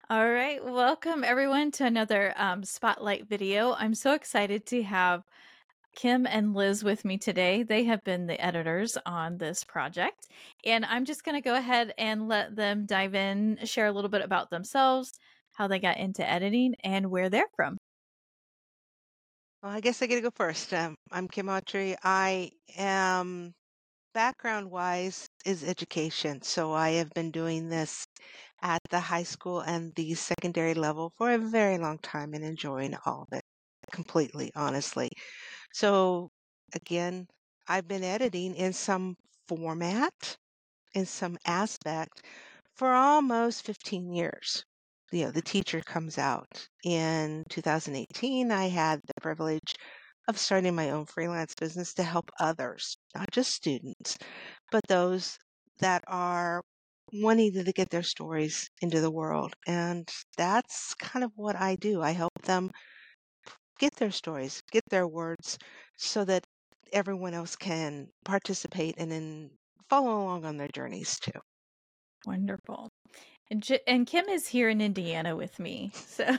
All right, welcome everyone to another Spotlight video. I'm so excited to have Kim and Liz with me today. They have been the editors on this project, and I'm just going to go ahead and let them dive in, share a little bit about themselves, how they got into editing, and where they're from. Well, I guess I get to go first. I'm Kim Autry. I am background-wise is education, so I have been doing this at the high school and the secondary level for a very long time and enjoying all of it completely, honestly. So again, I've been editing in some format, in some aspect for almost 15 years. The teacher comes out. In 2018, I had the privilege of starting my own freelance business to help others, not just students, but those that are wanting to get their stories into the world. And that's kind of what I do. I help them get their stories, get their words so that everyone else can participate and then follow along on their journeys too. Wonderful. And Kim is here in Indiana with me. So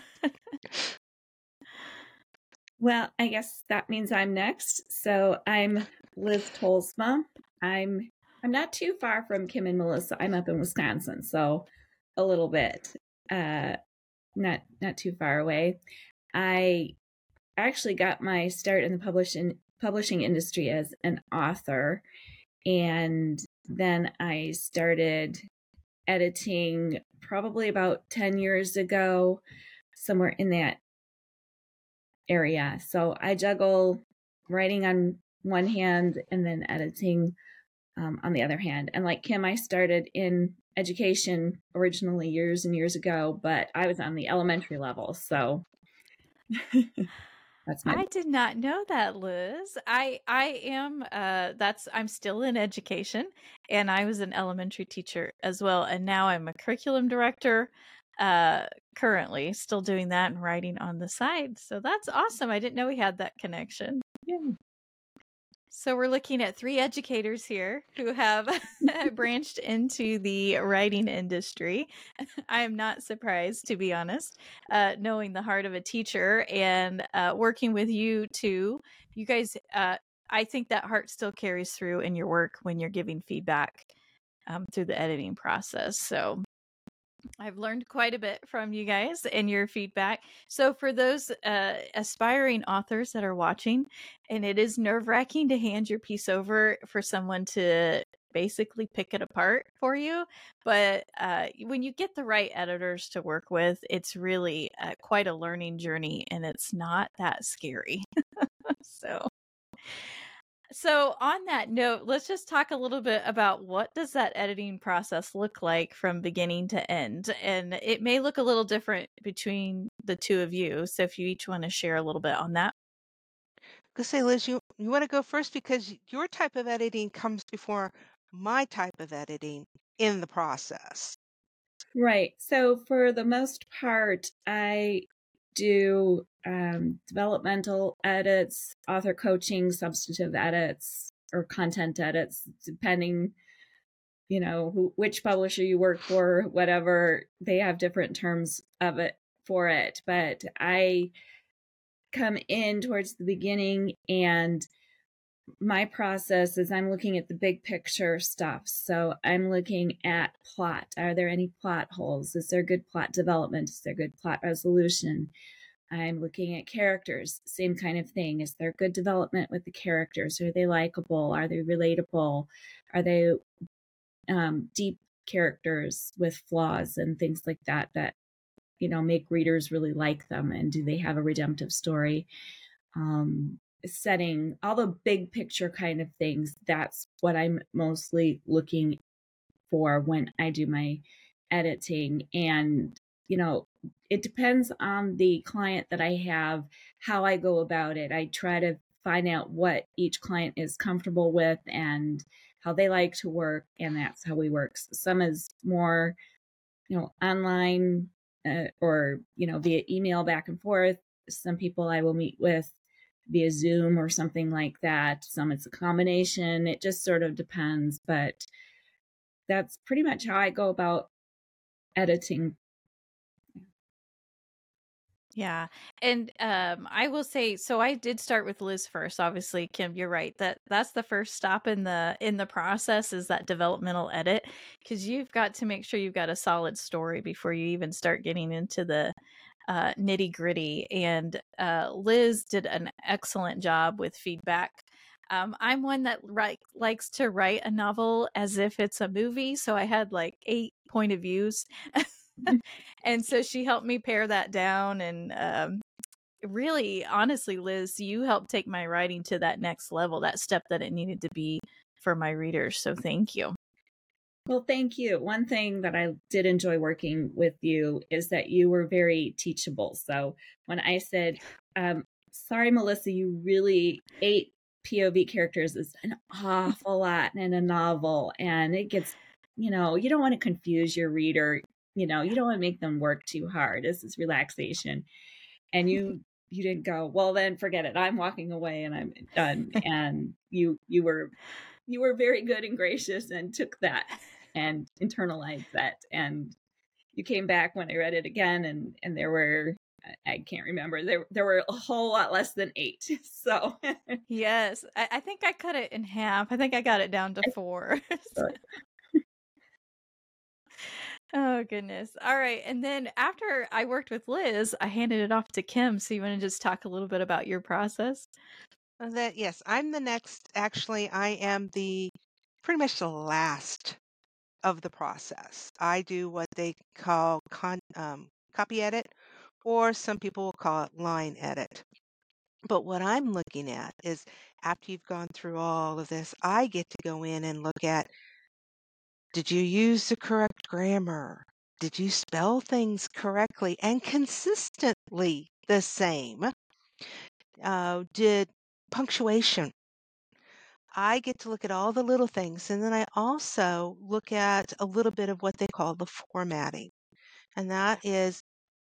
Well, I guess that means I'm next. So I'm Liz Tolsma. I'm not too far from Kim and Melissa. I'm up in Wisconsin, so a little bit, not too far away. I actually got my start in the publishing industry as an author, and then I started editing probably about 10 years ago, somewhere in that area. So I juggle writing on one hand and then editing on the other hand. And like Kim, I started in education originally years and years ago, but I was on the elementary level. So that's my. I did not know that, Liz. I am I'm still in education, and I was an elementary teacher as well, and now I'm a curriculum director, currently still doing that and writing on the side. So that's awesome. I didn't know we had that connection. Yeah. So we're looking at 3 educators here who have branched into the writing industry. I am not surprised, to be honest, knowing the heart of a teacher and working with you too. You guys, I think that heart still carries through in your work when you're giving feedback through the editing process. So I've learned quite a bit from you guys and your feedback. So, for those aspiring authors that are watching, and it is nerve wracking to hand your piece over for someone to basically pick it apart for you. But when you get the right editors to work with, it's really quite a learning journey and it's not that scary. So, so on that note, let's just talk a little bit about what does that editing process look like from beginning to end. And it may look a little different between the two of you. So if you each want to share a little bit on that. Go say, Liz, you want to go first because your type of editing comes before my type of editing in the process. Right. So for the most part, I do developmental edits, author coaching, substantive edits, or content edits, depending, which publisher you work for, whatever. They have different terms of it for it. But I come in towards the beginning, and my process is I'm looking at the big picture stuff. So I'm looking at plot. Are there any plot holes? Is there good plot development? Is there good plot resolution? I'm looking at characters, same kind of thing. Is there good development with the characters? Are they likable? Are they relatable? Are they deep characters with flaws and things like that make readers really like them? And do they have a redemptive story? Setting, all the big picture kind of things. That's what I'm mostly looking for when I do my editing. And, it depends on the client that I have, how I go about it. I try to find out what each client is comfortable with and how they like to work. And that's how we work. Some is more, online or, via email back and forth. Some people I will meet with via Zoom or something like that. Some it's a combination. It just sort of depends, but that's pretty much how I go about editing. Yeah. And I will say, so I did start with Liz first. Obviously, Kim, you're right. That's the first stop in the process, is that developmental edit, because you've got to make sure you've got a solid story before you even start getting into the nitty gritty. And Liz did an excellent job with feedback. I'm one that likes to write a novel as if it's a movie, so I had like 8 point of views. And so she helped me pare that down. And really, honestly, Liz, you helped take my writing to that next level, that step that it needed to be for my readers. So thank you. Well, thank you. One thing that I did enjoy working with you is that you were very teachable. So when I said, sorry, Melissa, you really 8 POV characters is an awful lot in a novel. And it gets, you don't want to confuse your reader. You don't want to make them work too hard. This is relaxation. And you didn't go, well, then forget it. I'm walking away and I'm done. And you were very good and gracious and took that and internalized that. And you came back when I read it again, and there were, I can't remember, there were a whole lot less than 8. So yes, I think I cut it in half. I think I got it down to 4. Oh, goodness. All right. And then after I worked with Liz, I handed it off to Kim. So you want to just talk a little bit about your process? Yes, I'm the next. Actually, I am pretty much the last of the process. I do what they call copy edit, or some people will call it line edit. But what I'm looking at is, after you've gone through all of this, I get to go in and look at, did you use the correct grammar? Did you spell things correctly and consistently the same? Did punctuation? I get to look at all the little things, and then I also look at a little bit of what they call the formatting, and that is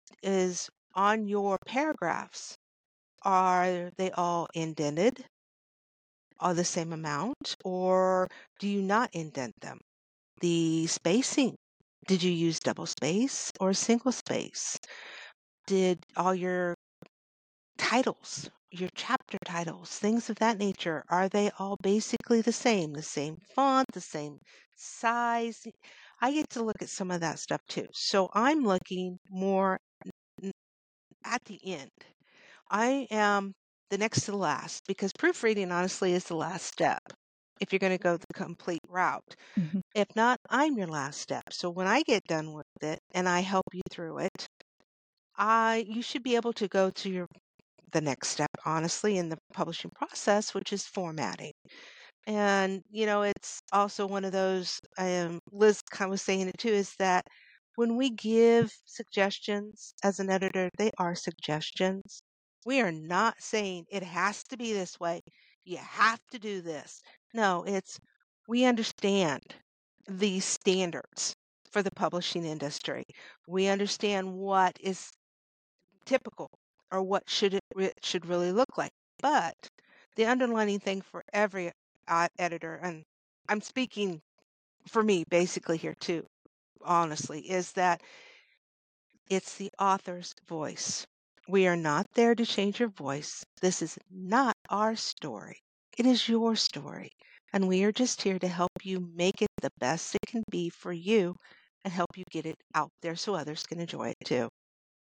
on your paragraphs. Are they all indented, all the same amount, or do you not indent them? The spacing, did you use double space or single space? Did all your titles, your chapter titles, things of that nature, are they all basically the same font, the same size? I get to look at some of that stuff too. So I'm looking more at the end. I am the next to the last, because proofreading honestly is the last step if you're going to go the complete route. Mhm. If not, I'm your last step. So when I get done with it and I help you through it, you should be able to go to the next step, honestly, in the publishing process, which is formatting. And, it's also one of those, Liz kind of was saying it too, is that when we give suggestions as an editor, they are suggestions. We are not saying it has to be this way. You have to do this. No, we understand the standards for the publishing industry. We understand what is typical, or what should really look like. But the underlining thing for every editor, and I'm speaking for me basically here too, honestly, is that it's the author's voice. We are not there to change your voice. This is not our story. It is your story. And we are just here to help you make it the best it can be for you, and help you get it out there so others can enjoy it too.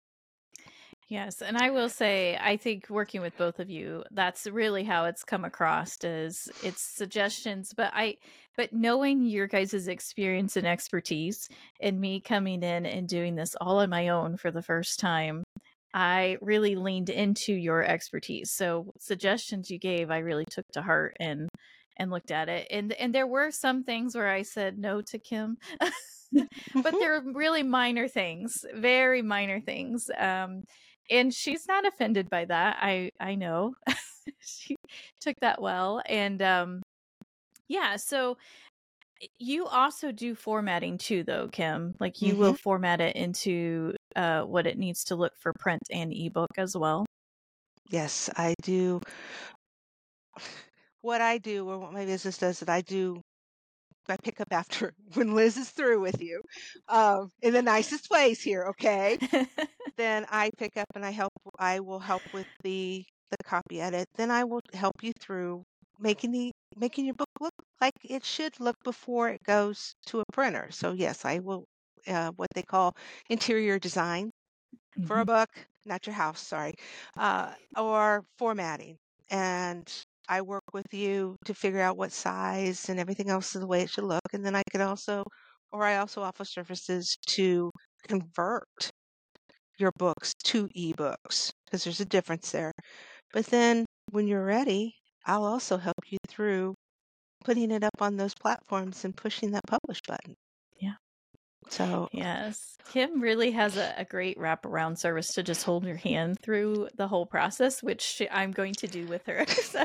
Yes, and I will say, I think working with both of you, that's really how it's come across, is it's suggestions, but knowing your guys' experience and expertise, and me coming in and doing this all on my own for the first time, I really leaned into your expertise. So suggestions you gave, I really took to heart and looked at it. And there were some things where I said no to Kim. But they're really minor things, very minor things. And she's not offended by that. I know. She took that well. And yeah, so you also do formatting too, though, Kim. Like, you will format it into what it needs to look for print and ebook as well. Yes, I do. What I do, or what my business does, that I do I pick up after when Liz is through with you, in the nicest ways here, okay? Then I pick up and I will help with the copy edit. Then I will help you through making your book look like it should look before it goes to a printer. So yes, I will what they call interior design for a book, not your house, sorry, or formatting. And I work with you to figure out what size and everything else is the way it should look. And then I also offer services to convert your books to ebooks because there's a difference there. But then when you're ready, I'll also help you through putting it up on those platforms and pushing that publish button. Yeah. So yes, Kim really has a great wraparound service to just hold your hand through the whole process, which I'm going to do with her. So,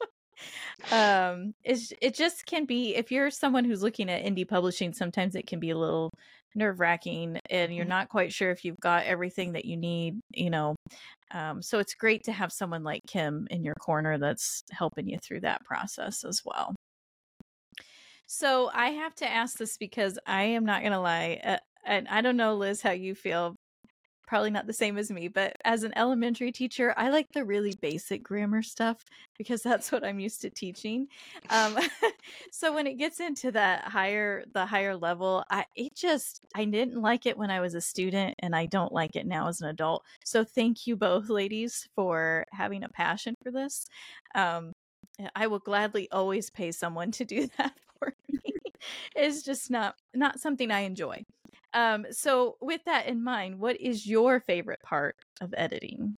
it just can be, if you're someone who's looking at indie publishing, sometimes it can be a little nerve-wracking and you're not quite sure if you've got everything that you need, so it's great to have someone like Kim in your corner that's helping you through that process as well. So I have to ask this because I am not going to lie, and I don't know, Liz, how you feel. Probably not the same as me, but as an elementary teacher, I like the really basic grammar stuff because that's what I'm used to teaching. So when it gets into the higher level, I didn't like it when I was a student, and I don't like it now as an adult. So thank you both, ladies, for having a passion for this. I will gladly always pay someone to do that for me. It's just not something I enjoy. So with that in mind, what is your favorite part of editing?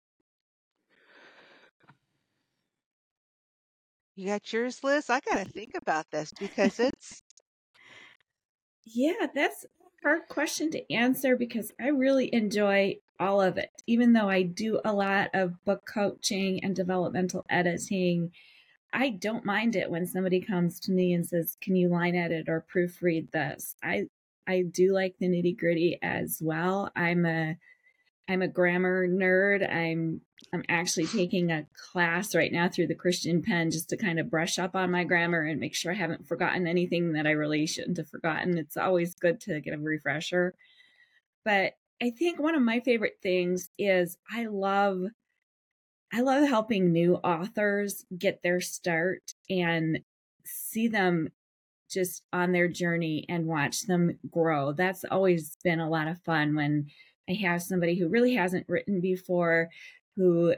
you got yours, Liz? I got to think about this because it's Yeah, that's a hard question to answer because I really enjoy all of it. Even though I do a lot of book coaching and developmental editing, I don't mind it when somebody comes to me and says, "Can you line edit or proofread this?" I do like the nitty-gritty as well. I'm a grammar nerd. I'm actually taking a class right now through the Christian Pen just to kind of brush up on my grammar and make sure I haven't forgotten anything that I really shouldn't have forgotten. It's always good to get a refresher. But I think one of my favorite things is I love helping new authors get their start and see them just on their journey and watch them grow. That's always been a lot of fun when I have somebody who really hasn't written before, who,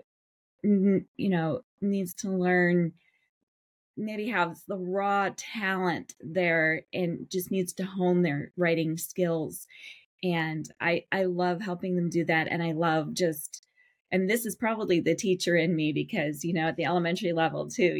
needs to learn, maybe has the raw talent there and just needs to hone their writing skills. And I love helping them do that. And I love and this is probably the teacher in me because, at the elementary level too,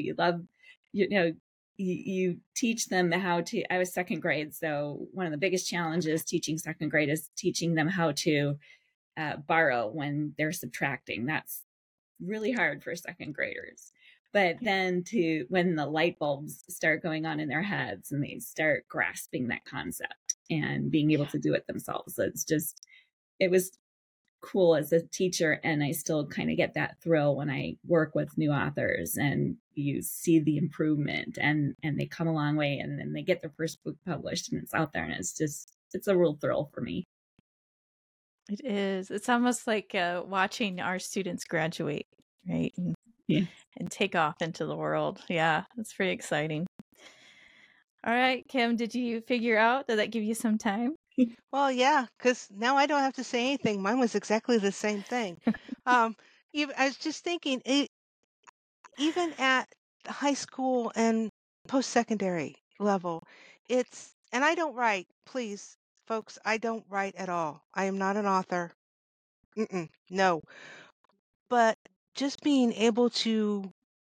you teach them how to, I was second grade. So one of the biggest challenges teaching second grade is teaching them how to borrow when they're subtracting. That's really hard for second graders. But then when the light bulbs start going on in their heads and they start grasping that concept and being able to do it themselves. It was cool as a teacher, and I still kind of get that thrill when I work with new authors and you see the improvement and they come a long way and then they get their first book published and it's out there, and it's a real thrill for me. It is. It's almost like watching our students graduate, right? And take off into the world. Yeah, that's pretty exciting. All right, Kim, did you figure out? Did that give you some time? Well, yeah, because now I don't have to say anything. Mine was exactly the same thing. I was just thinking, even at high school and post-secondary level, and I don't write, please, folks, I don't write at all. I am not an author. No. But just being able to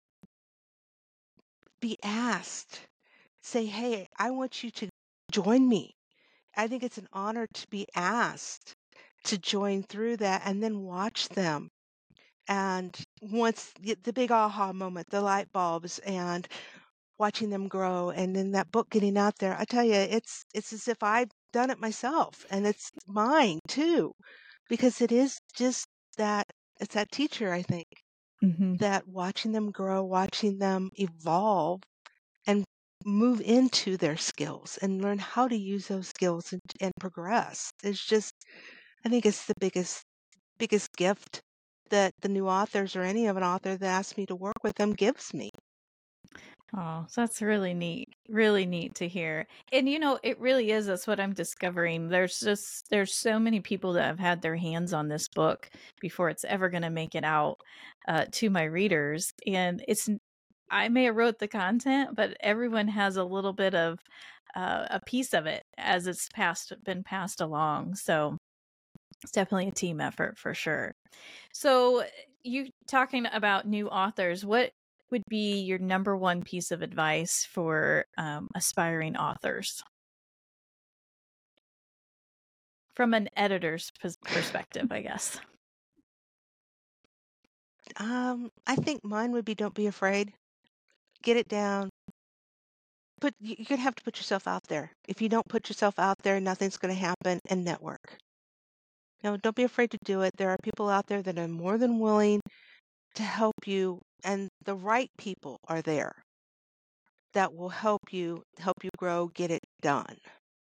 be asked, say, hey, I want you to join me. I think it's an honor to be asked to join through that and then watch them. And once the big aha moment, the light bulbs, and watching them grow, and then that book getting out there, I tell you, it's as if I've done it myself, and it's mine too, because it is just that it's that teacher, I think, that watching them grow, watching them evolve, and move into their skills and learn how to use those skills and progress. It's just, I think it's the biggest gift that the new authors or any of an author that asks me to work with them gives me. Oh, so that's really neat to hear. And it really is. That's what I'm discovering. There's so many people that have had their hands on this book before it's ever going to make it out to my readers. And I may have wrote the content, but everyone has a little bit of a piece of it as it's been passed along. So it's definitely a team effort for sure. So you talking about new authors, what would be your number one piece of advice for aspiring authors from an editor's perspective, I guess? I think mine would be don't be afraid. Get it down. You're going to have to put yourself out there. If you don't put yourself out there, nothing's going to happen, and network. Don't be afraid to do it. There are people out there that are more than willing to help you, and the right people are there that will help you grow, get it done.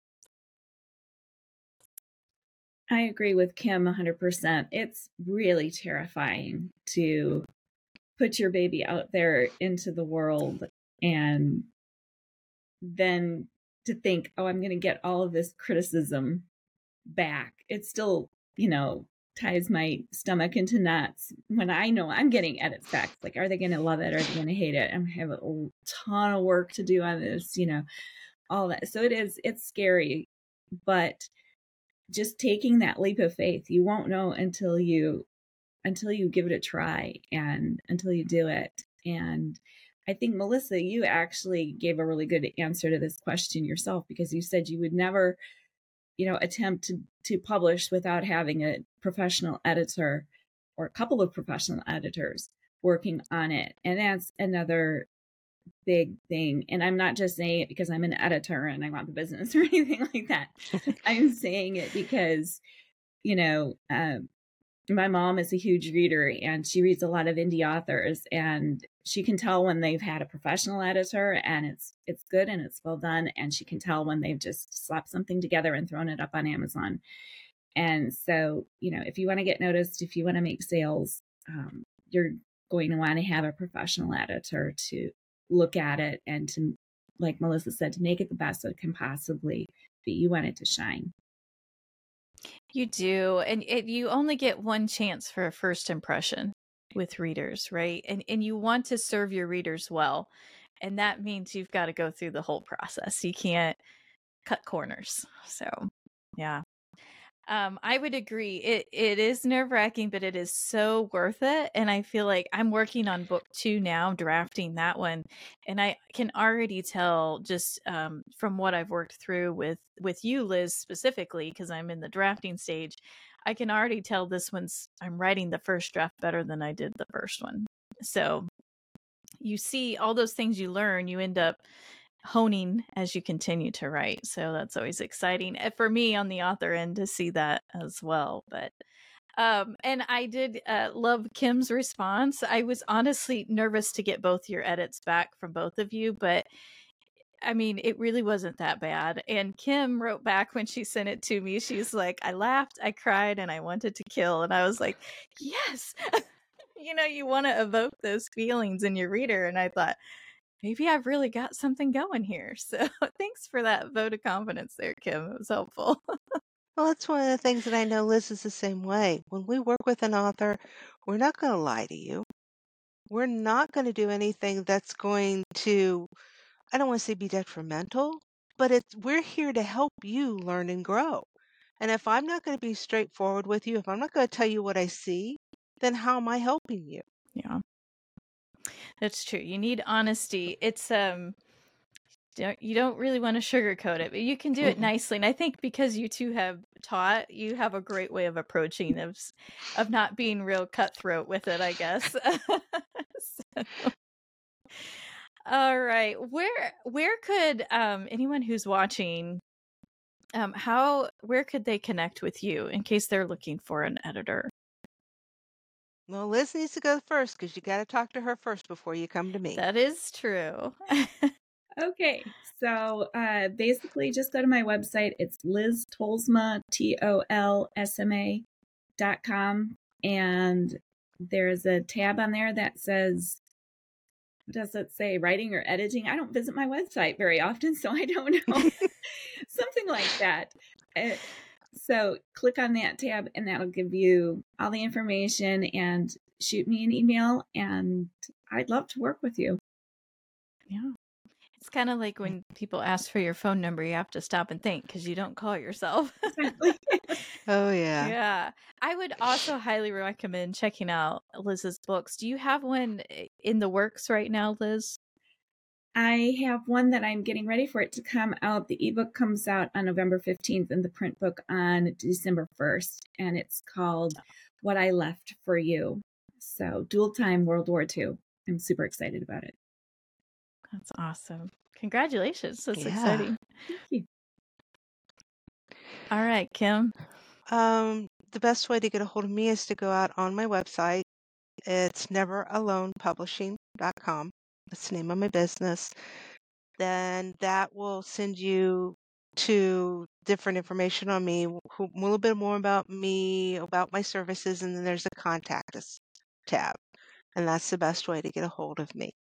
I agree with Kim 100%. It's really terrifying to put your baby out there into the world and then to think, oh, I'm going to get all of this criticism back. It still, ties my stomach into knots when I know I'm getting edits back. Like, are they going to love it? Are they going to hate it? I'm going to have a ton of work to do on this, all that. So it's scary, but just taking that leap of faith, you won't know until you give it a try and until you do it. And I think, Melissa, you actually gave a really good answer to this question yourself, because you said you would never, attempt to publish without having a professional editor or a couple of professional editors working on it. And that's another big thing. And I'm not just saying it because I'm an editor and I want the business or anything like that. I'm saying it because, my mom is a huge reader and she reads a lot of indie authors, and she can tell when they've had a professional editor and it's good and it's well done. And she can tell when they've just slapped something together and thrown it up on Amazon. And so, if you want to get noticed, if you want to make sales, you're going to want to have a professional editor to look at it and to, like Melissa said, to make it the best it can possibly be. You want it to shine. You do. And you only get one chance for a first impression with readers, right? And you want to serve your readers well. And that means you've got to go through the whole process. You can't cut corners. So, yeah. I would agree. It is nerve-wracking, but it is so worth it. And I feel like I'm working on book 2 now, drafting that one, and I can already tell just from what I've worked through with you, Liz, specifically, because I'm in the drafting stage. I can already tell I'm writing the first draft better than I did the first one. So you see all those things you learn, you end up honing as you continue to write. So that's always exciting for me on the author end to see that as well. But and I did love Kim's response. I was honestly nervous to get both your edits back from both of you, but I mean, it really wasn't that bad. And Kim wrote back when she sent it to me. She's like, I laughed, I cried, and I wanted to kill. And I was like, yes. You want to evoke those feelings in your reader. And I thought, maybe I've really got something going here. So thanks for that vote of confidence there, Kim. It was helpful. Well, that's one of the things that I know Liz is the same way. When we work with an author, we're not going to lie to you. We're not going to do anything that's going to, I don't want to say be detrimental, but we're here to help you learn and grow. And if I'm not going to be straightforward with you, if I'm not going to tell you what I see, then how am I helping you? Yeah. That's true. You need honesty. It's you don't really want to sugarcoat it, but you can do it nicely. And I think because you two have taught, you have a great way of approaching of not being real cutthroat with it, I guess. So, all right. Where could anyone who's watching where could they connect with you in case they're looking for an editor? Well, Liz needs to go first because you got to talk to her first before you come to me. That is true. Okay, so basically just go to my website. It's Liz Tolsma, TOLSMA.com. And there's a tab on there that says, what does it say? Writing or editing? I don't visit my website very often, so I don't know. Something like that. So click on that tab and that'll give you all the information, and shoot me an email, and I'd love to work with you. Yeah. It's kind of like when people ask for your phone number, you have to stop and think because you don't call yourself. Exactly. Oh, yeah. Yeah. I would also highly recommend checking out Liz's books. Do you have one in the works right now, Liz? I have one that I'm getting ready for it to come out. The ebook comes out on November 15th and the print book on December 1st. And it's called What I Left for You. So dual time World War II. I'm super excited about it. That's awesome. Congratulations. That's Yeah. exciting. Thank you. All right, Kim. The best way to get a hold of me is to go out on my website. It's neveralonepublishing.com. That's the name of my business. Then that will send you to different information on me, a little bit more about me, about my services, and then there's a contact us tab. And that's the best way to get a hold of me.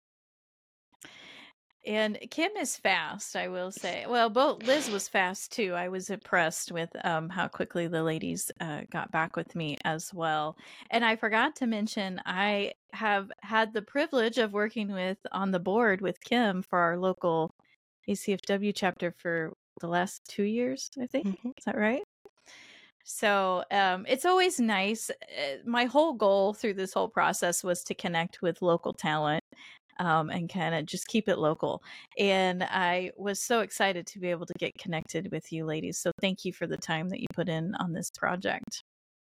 And Kim is fast, I will say. Well, both Liz was fast too. I was impressed with how quickly the ladies got back with me as well. And I forgot to mention, I have had the privilege of working on the board with Kim for our local ACFW chapter for the last 2 years, I think. Mhm. Is that right? So it's always nice. My whole goal through this whole process was to connect with local talent. And kind of just keep it local. And I was so excited to be able to get connected with you ladies. So thank you for the time that you put in on this project.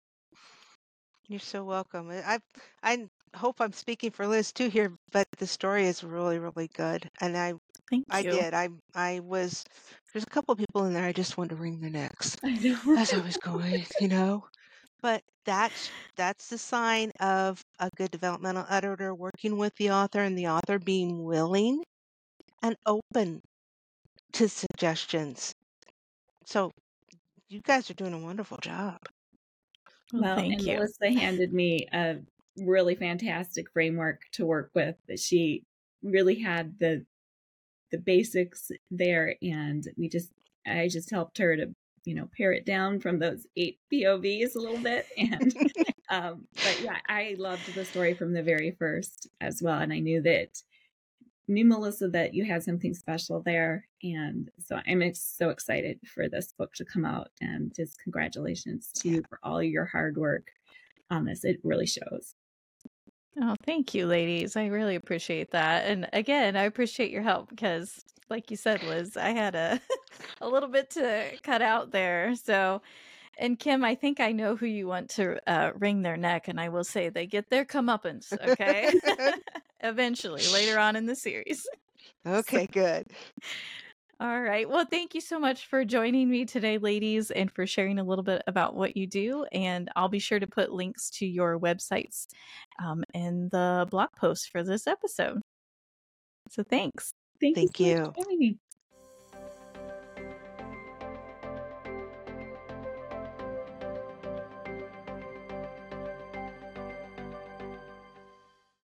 You're so welcome. I hope I'm speaking for Liz too here, but the story is really, really good. And Thank I you. did. There's a couple of people in there I just wanted to wring their necks I know. as I was going, you know. But that's the sign of a good developmental editor, working with the author and the author being willing and open to suggestions. So you guys are doing a wonderful job. Well, thank and you. Melissa handed me a really fantastic framework to work with. That she really had the basics there, and I just helped her to pare it down from those 8 POVs a little bit. And but yeah, I loved the story from the very first as well, and I knew Melissa, that you had something special there. And so I'm so excited for this book to come out, and just congratulations to you for all your hard work on this. It really shows. Oh, thank you, ladies. I really appreciate that. And again, I appreciate your help because, like you said, Liz, I had a little bit to cut out there. So, and Kim, I think I know who you want to wring their neck, and I will say they get their comeuppance, okay? Eventually, later on in the series. Okay, good. All right. Well, thank you so much for joining me today, ladies, and for sharing a little bit about what you do. And I'll be sure to put links to your websites in the blog post for this episode. So thanks. Thank you Thank so much you. for having me.